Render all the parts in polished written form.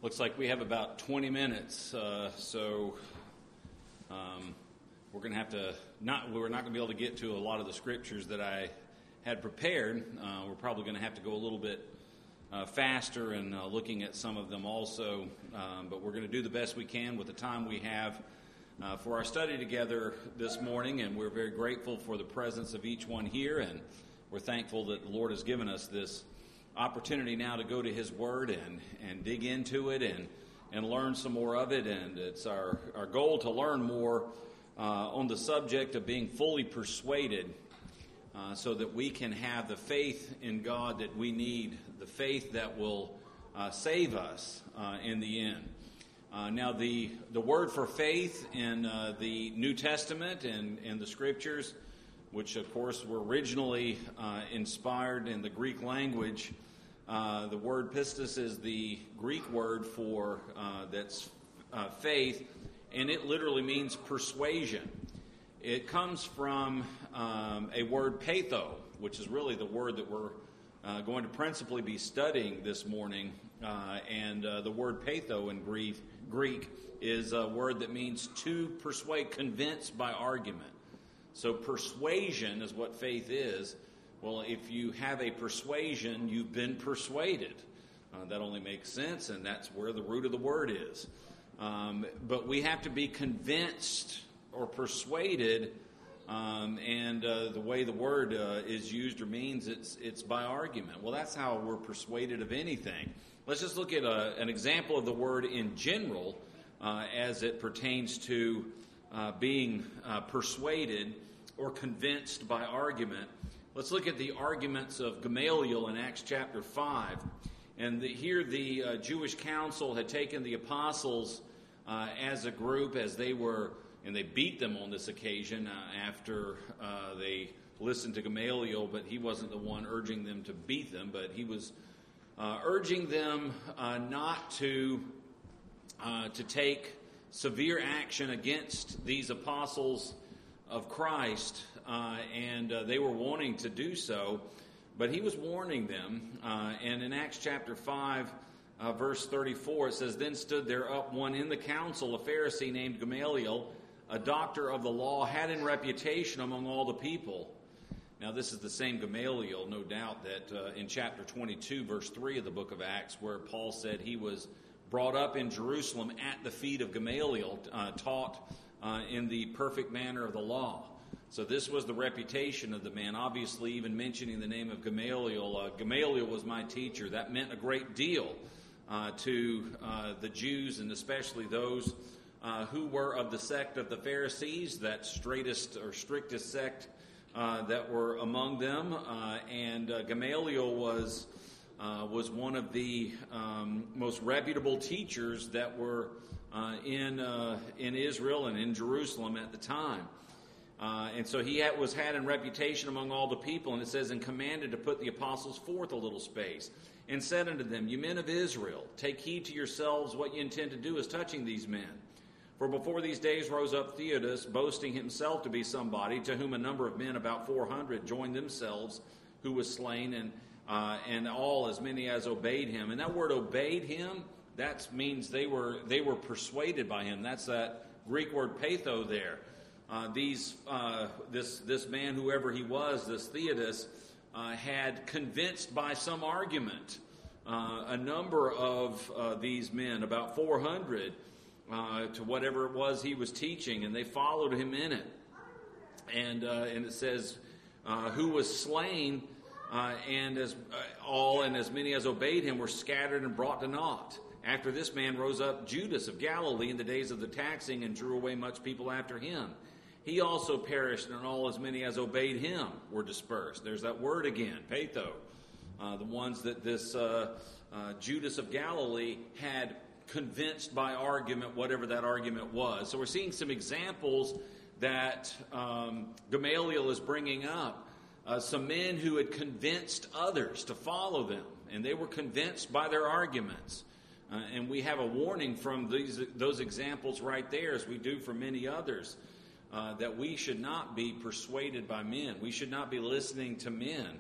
Looks like we have about 20 minutes, so we're going to have to we're not going to be able to get to a lot of the scriptures that I had prepared. We're probably going to have to go a little bit faster and looking at some of them also, but we're going to do the best we can with the time we have for our study together this morning, and we're very grateful for the presence of each one here, and we're thankful that the Lord has given us this opportunity now to go to His Word and dig into it and learn some more of it. And it's our goal to learn more on the subject of being fully persuaded so that we can have the faith in God that we need, the faith that will save us in the end. Now, the word for faith in the New Testament and the Scriptures, which of course were originally inspired in the Greek language. The word pistis is the Greek word for that's faith, and it literally means persuasion. It comes from a word patho, which is really the word that we're going to principally be studying this morning. And the word patho in Greek is a word that means to persuade, convince by argument. So persuasion is what faith is. Well, if you have a persuasion, you've been persuaded. That only makes sense, and that's where the root of the word is. But we have to be convinced or persuaded, and the way the word is used or means, it's by argument. Well, that's how we're persuaded of anything. Let's just look at an example of the word in general as it pertains to being persuaded or convinced by argument. Let's look at the arguments of Gamaliel in Acts chapter 5. And here the Jewish council had taken the apostles as a group as they were, and they beat them on this occasion after they listened to Gamaliel, but he wasn't the one urging them to beat them, but he was urging them not to take severe action against these apostles of Christ, and they were wanting to do so, but he was warning them. And in Acts chapter 5, verse 34, it says, "Then stood there up one in the council, a Pharisee named Gamaliel, a doctor of the law, had in reputation among all the people." Now this is the same Gamaliel, no doubt, that in chapter 22, verse 3 of the book of Acts, where Paul said he was brought up in Jerusalem at the feet of Gamaliel, taught in the perfect manner of the law. So this was the reputation of the man. Obviously, even mentioning the name of Gamaliel, Gamaliel was my teacher. That meant a great deal to the Jews, and especially those who were of the sect of the Pharisees, that straightest or strictest sect that were among them. And Gamaliel was one of the most reputable teachers that were in Israel and in Jerusalem at the time. And so he was had in reputation among all the people, and it says, "And commanded to put the apostles forth a little space, and said unto them, Ye men of Israel, take heed to yourselves what ye intend to do as touching these men. For before these days rose up Theudas, boasting himself to be somebody, to whom a number of men, about 400, joined themselves, who was slain, and all as many as obeyed him." And that word "obeyed him," that means they were persuaded by him. That's that Greek word patho there. This man, whoever he was, this Theudas, had convinced by some argument a number of these men, about 400, to whatever it was he was teaching, and they followed him in it. And it says, "Who was slain, and as many as obeyed him were scattered and brought to naught. After this man rose up Judas of Galilee in the days of the taxing, and drew away much people after him. He also perished, and all as many as obeyed him were dispersed." There's that word again, patho. The ones that this Judas of Galilee had convinced by argument, whatever that argument was. So we're seeing some examples that Gamaliel is bringing up. Some men who had convinced others to follow them, and they were convinced by their arguments. And we have a warning from those examples right there, as we do for many others, that we should not be persuaded by men. We should not be listening to men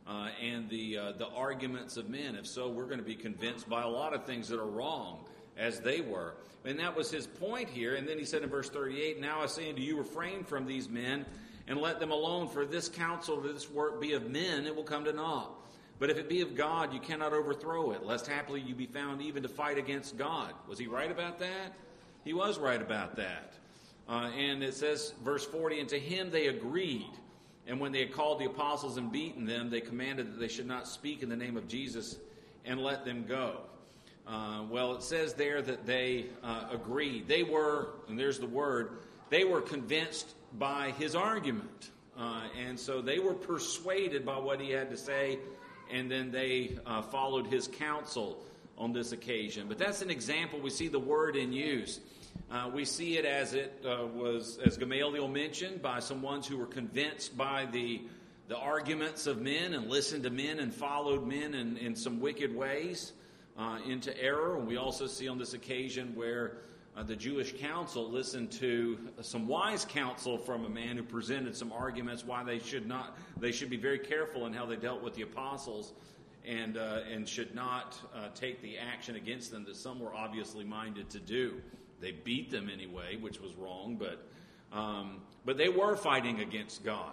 and the arguments of men. If so, we're going to be convinced by a lot of things that are wrong, as they were. And that was his point here. And then he said in verse 38, "Now I say unto you, refrain from these men, and let them alone. For this counsel, if this work be of men, it will come to naught. But if it be of God, you cannot overthrow it, lest haply you be found even to fight against God." Was he right about that? He was right about that. And it says, verse 40, "And to him they agreed. And when they had called the apostles and beaten them, they commanded that they should not speak in the name of Jesus, and let them go." Well, it says there that they agreed. They were, and there's the word, they were convinced by his argument. And so they were persuaded by what he had to say, and then they followed his counsel on this occasion. But that's an example. We see the word in use. We see it as it was, as Gamaliel mentioned, by some ones who were convinced by the arguments of men and listened to men and followed men in some wicked ways into error. And we also see on this occasion where the Jewish council listened to some wise counsel from a man who presented some arguments why they should be very careful in how they dealt with the apostles and should not take the action against them that some were obviously minded to do. They beat them anyway, which was wrong, but they were fighting against God.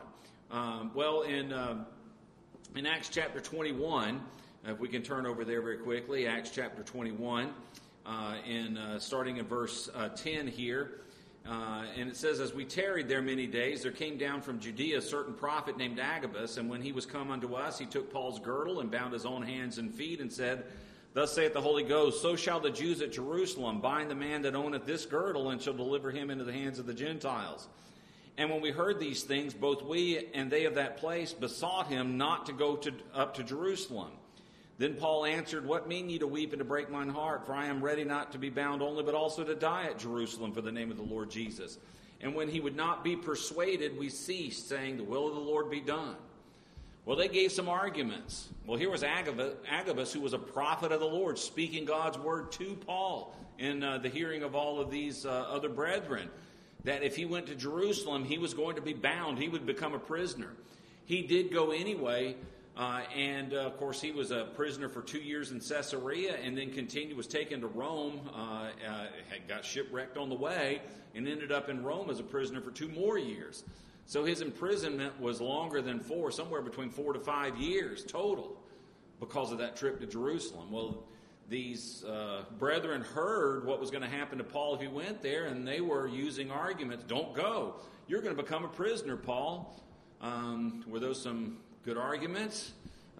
In Acts chapter 21, if we can turn over there very quickly, Acts chapter 21, starting in verse 10 here, and it says, "As we tarried there many days, there came down from Judea a certain prophet named Agabus, and when he was come unto us, he took Paul's girdle and bound his own hands and feet, and said, Thus saith the Holy Ghost, so shall the Jews at Jerusalem bind the man that owneth this girdle, and shall deliver him into the hands of the Gentiles. And when we heard these things, both we and they of that place besought him not to go up to Jerusalem. Then Paul answered, What mean ye to weep and to break mine heart? For I am ready not to be bound only, but also to die at Jerusalem for the name of the Lord Jesus. And when he would not be persuaded, we ceased, saying, The will of the Lord be done." Well, they gave some arguments. Well, here was Agabus, who was a prophet of the Lord, speaking God's word to Paul in the hearing of all of these other brethren, that if he went to Jerusalem, he was going to be bound. He would become a prisoner. He did go anyway, and of course, he was a prisoner for 2 years in Caesarea, and then was taken to Rome, got shipwrecked on the way, and ended up in Rome as a prisoner for 2 more years. So his imprisonment was longer than 4, somewhere between 4 to 5 years total, because of that trip to Jerusalem. Well, these brethren heard what was going to happen to Paul if he went there, and they were using arguments. Don't go. You're going to become a prisoner, Paul. Were those some good arguments?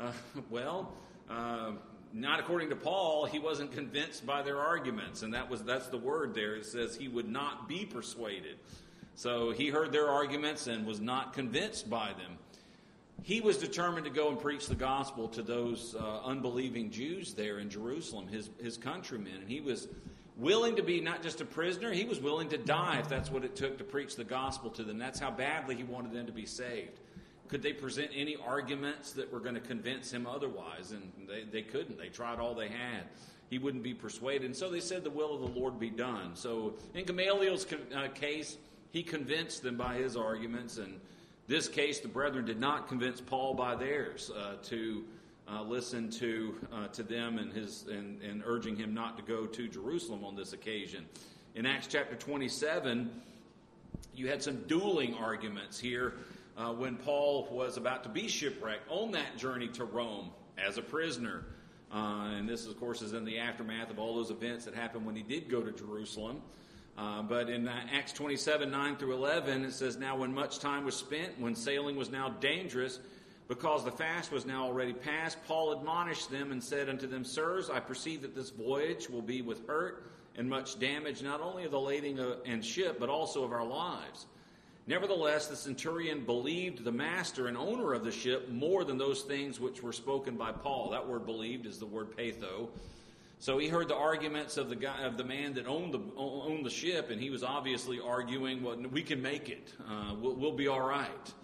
Not according to Paul. He wasn't convinced by their arguments, and that's the word there. It says he would not be persuaded. So he heard their arguments and was not convinced by them. He was determined to go and preach the gospel to those unbelieving Jews there in Jerusalem, his countrymen. And he was willing to be not just a prisoner, he was willing to die if that's what it took to preach the gospel to them. That's how badly he wanted them to be saved. Could they present any arguments that were going to convince him otherwise? And they couldn't. They tried all they had. He wouldn't be persuaded. And so they said, the will of the Lord be done. So in Gamaliel's case, he convinced them by his arguments. And this case, the brethren did not convince Paul by theirs to listen to them and urging him not to go to Jerusalem on this occasion. In Acts chapter 27, you had some dueling arguments here when Paul was about to be shipwrecked on that journey to Rome as a prisoner. And this, of course, is in the aftermath of all those events that happened when he did go to Jerusalem. But in Acts 27, 9 through 11, it says, Now when much time was spent, when sailing was now dangerous, because the fast was now already past, Paul admonished them and said unto them, Sirs, I perceive that this voyage will be with hurt and much damage, not only of the lading and ship, but also of our lives. Nevertheless, the centurion believed the master and owner of the ship more than those things which were spoken by Paul. That word believed is the word patho. So he heard the arguments of the man that owned the ship, and he was obviously arguing, well, we can make it. We'll be all right.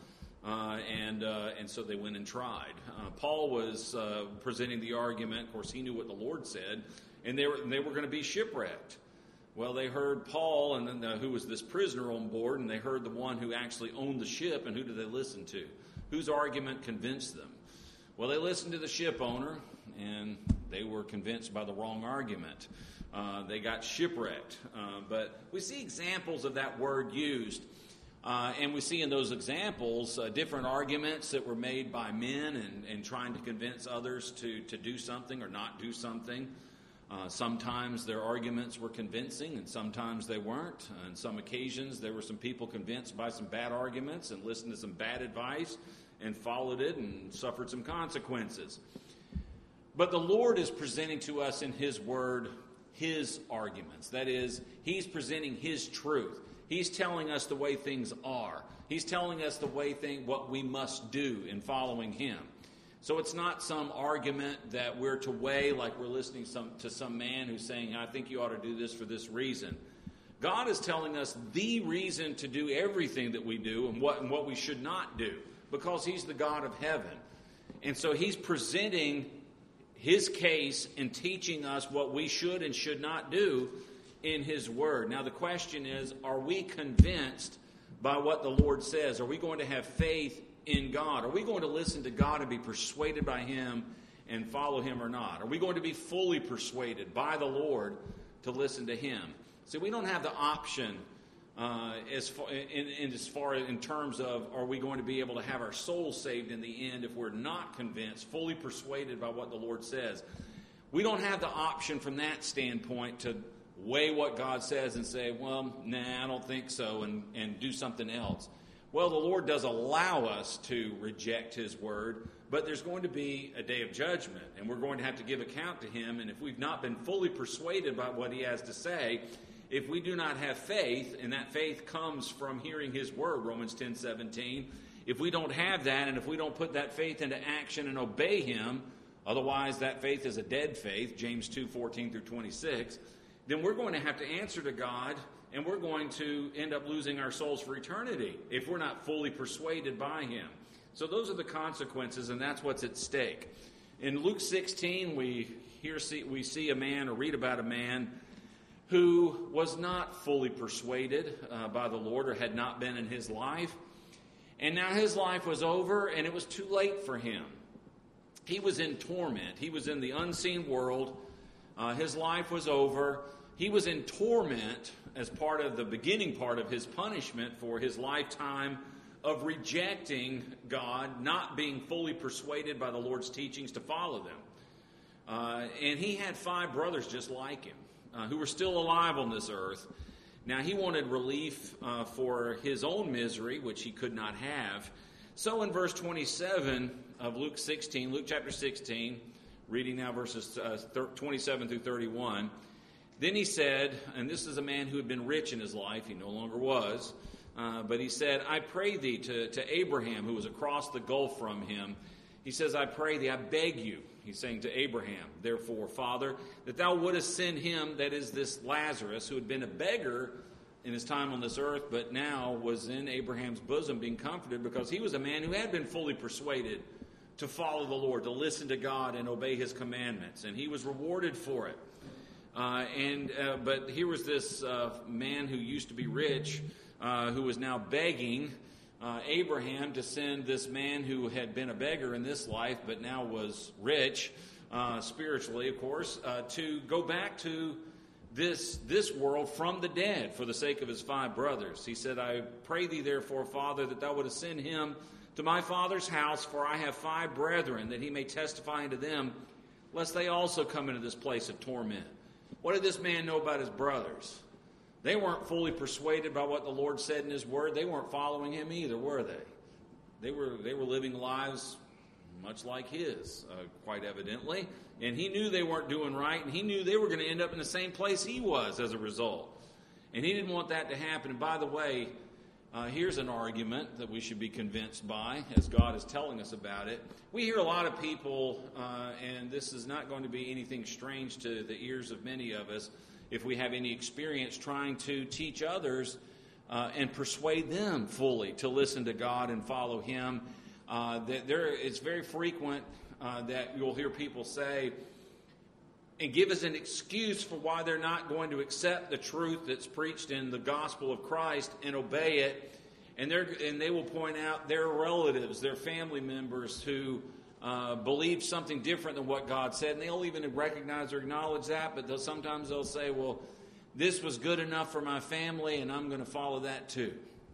And so they went and tried. Paul was presenting the argument. Of course, he knew what the Lord said, and they were going to be shipwrecked. Well, they heard Paul, and then who was this prisoner on board, and they heard the one who actually owned the ship, and who did they listen to? Whose argument convinced them? Well, they listened to the ship owner, and they were convinced by the wrong argument. They got shipwrecked. But we see examples of that word used. And we see in those examples different arguments that were made by men and trying to convince others to do something or not do something. Sometimes their arguments were convincing and sometimes they weren't. On some occasions there were some people convinced by some bad arguments and listened to some bad advice and followed it and suffered some consequences. But the Lord is presenting to us in His Word His arguments. That is, He's presenting His truth. He's telling us the way things are. He's telling us what we must do in following Him. So it's not some argument that we're to weigh like we're listening to some man who's saying, I think you ought to do this for this reason. God is telling us the reason to do everything that we do and what we should not do, because He's the God of heaven. And so He's presenting His case and teaching us what we should and should not do in His Word. Now the question is, are we convinced by what the Lord says? Are we going to have faith in God? Are we going to listen to God and be persuaded by Him and follow Him or not? Are we going to be fully persuaded by the Lord to listen to Him? See, we don't have the option in terms of are we going to be able to have our souls saved in the end if we're not convinced, fully persuaded by what the Lord says. We don't have the option from that standpoint to weigh what God says and say, well, nah, I don't think so, and do something else. Well, the Lord does allow us to reject His Word, but there's going to be a day of judgment, and we're going to have to give account to Him, and if we've not been fully persuaded by what He has to say, if we do not have faith, and that faith comes from hearing His Word, Romans 10:17, if we don't have that, and if we don't put that faith into action and obey Him, otherwise that faith is a dead faith, James 2:14 through 26, then we're going to have to answer to God, and we're going to end up losing our souls for eternity if we're not fully persuaded by Him. So those are the consequences, and that's what's at stake. In Luke 16, we see a man, or read about a man, who was not fully persuaded by the Lord, or had not been in his life. And now his life was over, and it was too late for him. He was in torment. He was in the unseen world. His life was over. He was in torment as part of the beginning part of his punishment for his lifetime of rejecting God, not being fully persuaded by the Lord's teachings to follow them. And he had 5 brothers just like him, who were still alive on this earth. Now he wanted relief for his own misery, which he could not have. So in verse 27 of Luke chapter 16, reading now verses 27 through 31, then he said, and this is a man who had been rich in his life, he no longer was, but he said, I pray thee, to Abraham, who was across the gulf from him, he says, I pray thee, I beg you, he's saying to Abraham, therefore, Father, that thou wouldest send him, that is this Lazarus, who had been a beggar in his time on this earth, but now was in Abraham's bosom being comforted, because he was a man who had been fully persuaded to follow the Lord, to listen to God and obey His commandments, and he was rewarded for it. But here was this man who used to be rich, who was now begging Abraham to send this man who had been a beggar in this life, but now was rich, spiritually, of course, to go back to this world from the dead for the sake of his 5 brothers. He said, I pray thee, therefore, Father, that thou wouldest send him to my father's house, for I have 5 brethren, that he may testify unto them, lest they also come into this place of torment. What did this man know about his brothers? They weren't fully persuaded by what the Lord said in His Word. They weren't following Him either, were they? They were living lives much like his, quite evidently. And he knew they weren't doing right, and he knew they were going to end up in the same place he was as a result. And he didn't want that to happen. And by the way, here's an argument that we should be convinced by, as God is telling us about it. We hear a lot of people, and this is not going to be anything strange to the ears of many of us, if we have any experience trying to teach others and persuade them fully to listen to God and follow Him. It's very frequent that you'll hear people say, and give us an excuse for why they're not going to accept the truth that's preached in the gospel of Christ and obey it. And they will point out their relatives, their family members who believe something different than what God said, and they'll even recognize or acknowledge that, but sometimes they'll say, well, this was good enough for my family, and I'm going to follow that too.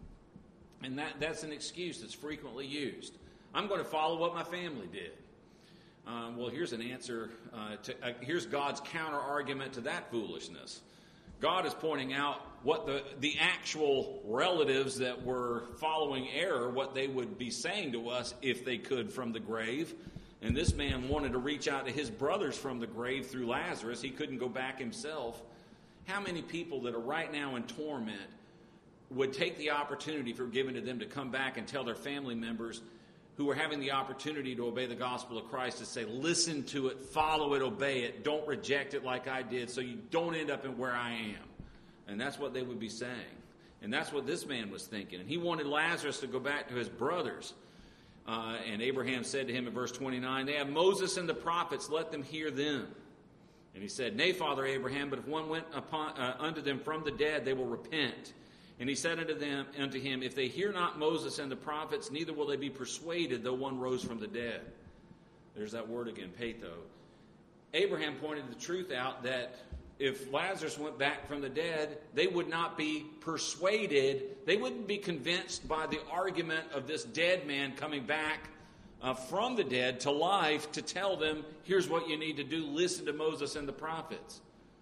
And that's an excuse that's frequently used. I'm going to follow what my family did. Well, here's an answer. Here's God's counter-argument to that foolishness. God is pointing out what the actual relatives that were following error, what they would be saying to us if they could from the grave. And this man wanted to reach out to his brothers from the grave through Lazarus. He couldn't go back himself. How many people that are right now in torment would take the opportunity for given to them to come back and tell their family members who are having the opportunity to obey the gospel of Christ to say, listen to it, follow it, obey it, don't reject it like I did so you don't end up in where I am. And that's what they would be saying. And that's what this man was thinking. And he wanted Lazarus to go back to his brothers. And Abraham said to him in verse 29, they have Moses and the prophets, let them hear them. And he said, nay, Father Abraham, but if one went unto them from the dead, they will repent. And he said unto him, if they hear not Moses and the prophets, neither will they be persuaded, though one rose from the dead. There's that word again, patho. Abraham pointed the truth out that if Lazarus went back from the dead, they would not be persuaded. They wouldn't be convinced by the argument of this dead man coming back from the dead to life to tell them, here's what you need to do, listen to Moses and the prophets.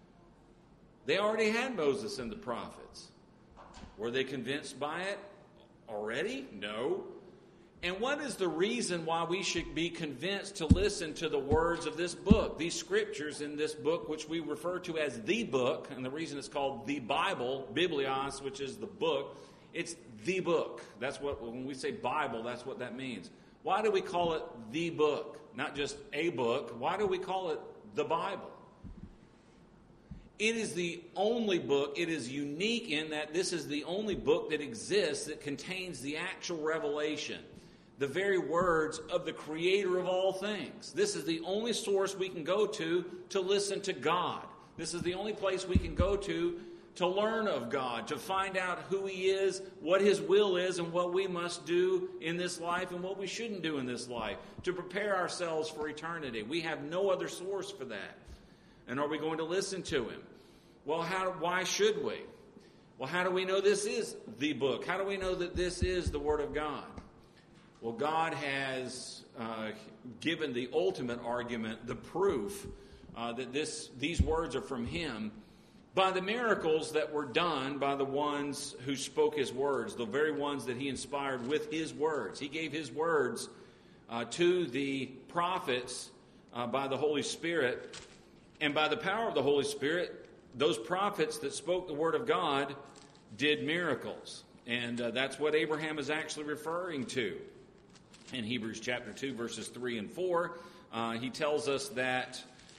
They already had Moses and the prophets. Were they convinced by it already? No. And what is the reason why we should be convinced to listen to the words of this book, these scriptures in this book, which we refer to as the book, and the reason it's called the Bible, Biblios, which is the book, it's the book. That's what, when we say Bible, that's what that means. Why do we call it the book? Not just a book. Why do we call it the Bible? It is the only book, it is unique in that this is the only book that exists that contains the actual revelation, the very words of the Creator of all things. This is the only source we can go to listen to God. This is the only place we can go to learn of God, to find out who He is, what His will is, and what we must do in this life and what we shouldn't do in this life, to prepare ourselves for eternity. We have no other source for that. And are we going to listen to Him? Well, why should we? Well, how do we know this is the book? How do we know that this is the Word of God? Well, God has given the ultimate argument, the proof that these words are from Him by the miracles that were done by the ones who spoke His words, the very ones that He inspired with His words. He gave His words to the prophets by the Holy Spirit, and by the power of the Holy Spirit, those prophets that spoke the Word of God did miracles. And that's what Abraham is actually referring to. In Hebrews chapter 2, verses 3 and 4, he tells us that,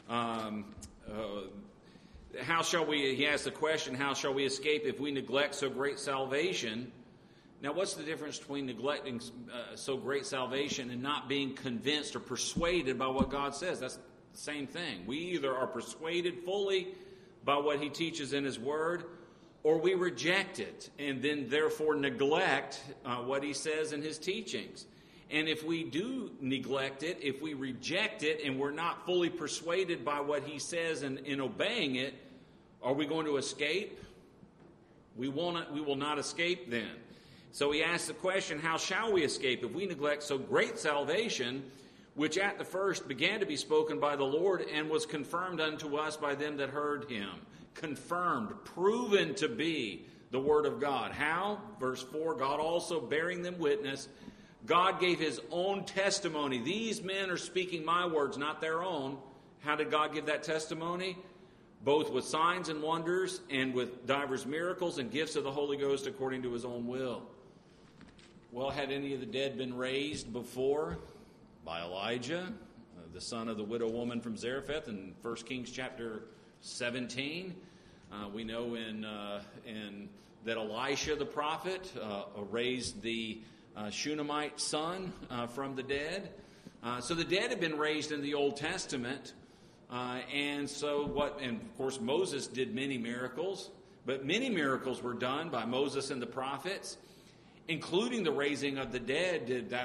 he asks the question, how shall we escape if we neglect so great salvation? Now, what's the difference between neglecting so great salvation and not being convinced or persuaded by what God says? That's the same thing. We either are persuaded fully by what He teaches in His Word, or we reject it and then therefore neglect what He says in His teachings. And if we do neglect it, if we reject it and we're not fully persuaded by what He says and in obeying it, are we going to escape? We will not escape then. So he asks the question, how shall we escape if we neglect so great salvation, which at the first began to be spoken by the Lord and was confirmed unto us by them that heard Him? Confirmed, proven to be the Word of God. How? Verse 4, God also bearing them witness. God gave His own testimony. These men are speaking my words, not their own. How did God give that testimony? Both with signs and wonders and with divers miracles and gifts of the Holy Ghost according to His own will. Well, had any of the dead been raised before? By Elijah, the son of the widow woman from Zarephath in 1 Kings chapter 17. We know that Elisha the prophet raised the Shunammite son from the dead. So the dead had been raised in the Old Testament. And of course Moses did many miracles, but many miracles were done by Moses and the prophets, including the raising of the dead. That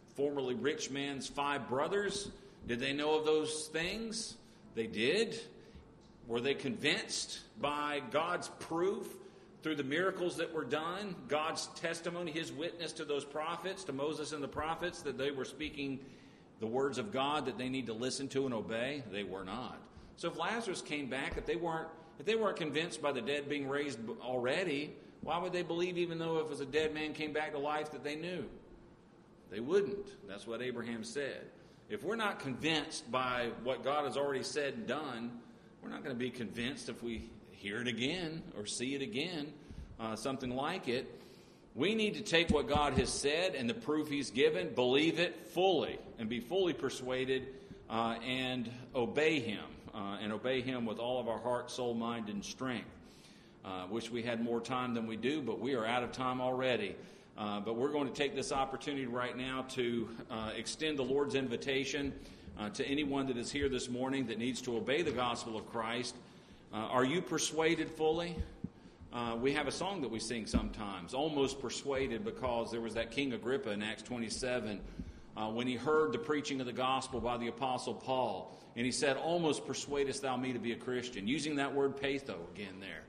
formerly rich man's 5 brothers, did they know of those things? They did. Were they convinced by God's proof through the miracles that were done, God's testimony, his witness to those prophets, to Moses and the prophets, that they were speaking the words of God that they need to listen to and obey? They were not. So if Lazarus came back, if they weren't convinced by the dead being raised already, why would they believe, even though if it was a dead man came back to life, that they knew? They wouldn't. That's what Abraham said. If we're not convinced by what God has already said and done, we're not going to be convinced if we hear it again or see it again, something like it. We need to take what God has said and the proof he's given, believe it fully, and be fully persuaded and obey him. And obey him with all of our heart, soul, mind, and strength. Wish we had more time than we do, but we are out of time already. But we're going to take this opportunity right now to extend the Lord's invitation to anyone that is here this morning that needs to obey the gospel of Christ. Are you persuaded fully? We have a song that we sing sometimes, Almost Persuaded, because there was that King Agrippa in Acts 27 when he heard the preaching of the gospel by the Apostle Paul, and he said, almost persuadest thou me to be a Christian, using that word patho again there.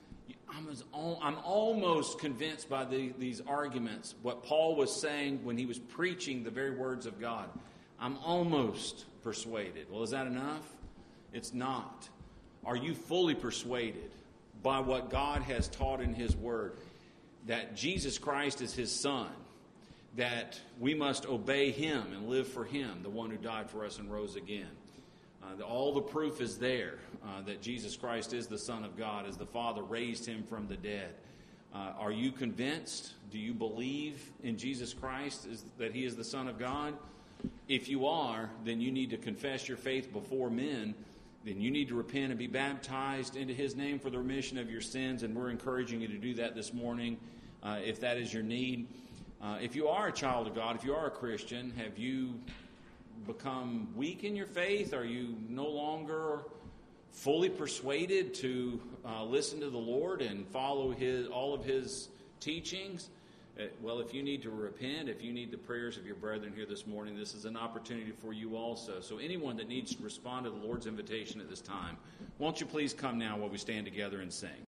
I'm almost convinced by these arguments, what Paul was saying when he was preaching the very words of God. I'm almost persuaded. Well, is that enough? It's not. Are you fully persuaded by what God has taught in his word, that Jesus Christ is his Son, that we must obey him and live for him, the one who died for us and rose again? All the proof is there that Jesus Christ is the Son of God, as the Father raised him from the dead. Are you convinced? Do you believe in Jesus Christ, that he is the Son of God? If you are, then you need to confess your faith before men. Then you need to repent and be baptized into his name for the remission of your sins, and we're encouraging you to do that this morning if that is your need. If you are a child of God, if you are a Christian, have you become weak in your faith? Are you no longer fully persuaded to listen to the Lord and follow all of his teachings? Well, if you need to repent, if you need the prayers of your brethren here this morning, this is an opportunity for you also. So anyone that needs to respond to the Lord's invitation at this time, won't you please come now while we stand together and sing?